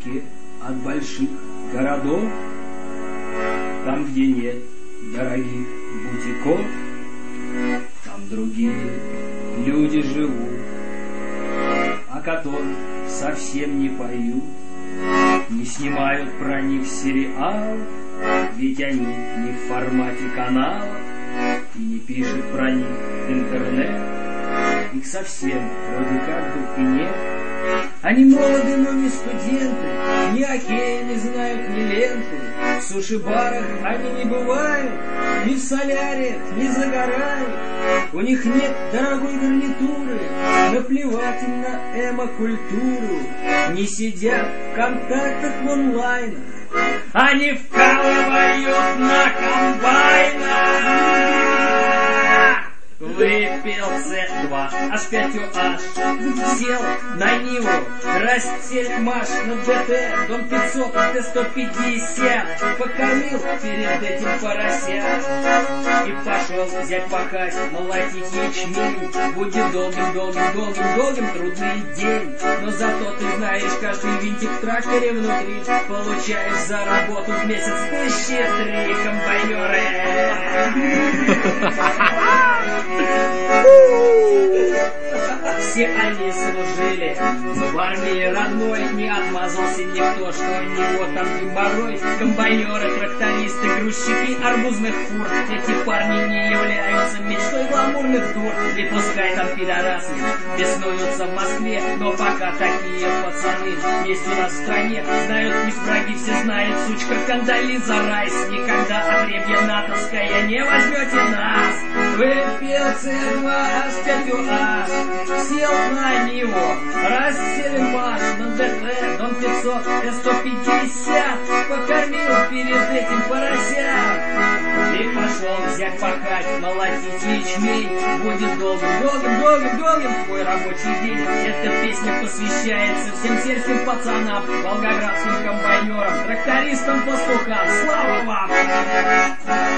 вдалеке от больших городов, там, где нет дорогих бутиков, там другие люди живут, о которых совсем не поют, не снимают про них сериал, ведь они не в формате канала и не пишет про них интернет. Их совсем вроде как бы и нет. Они молоды, но не студенты, ни хоккея не знают, ни ленты. В суши-барах они не бывают, ни в соляриях не загорают. У них нет дорогой гарнитуры, наплевать им на эмо-культуру. Не сидят в контактах в онлайнах, они вкалывают на комбайнах. Выпил С2, H5OH, сел на Ниву, Ростельмаш на ДТ, Дон 500, Т-150, покормил перед этим поросят и пошел взять пахать, молотить ячмень. Будет долгим трудный день, но зато ты знаешь каждый винтик в тракторе внутри, получаешь за работу в месяц 1003 комбайнеры. Все они служили в армии родной, не отмазался никто, что у него там геморрой. Комбайнеры, трактористы, грузчики арбузных фур, эти парни не являются мечтой гламурных тур. И пускай там пидорасы беснуются в Москве, но пока такие пацаны есть у нас в стране. Знают их враги, все знают, сучка Кондолиза Райс. Никогда отребье натовское не возьмете нас. Выпил С2, H5OH, сел на Ниву, Ростельмаш на ДТ, Дон 500, Т-150, покормил перед этим поросят и пошел взять пахать, молотить ячмень. Будет долгим твой рабочий день. Эта песня посвящается всем сельским пацанам, волгоградским комбайнерам, трактористам, пастухам. Слава вам!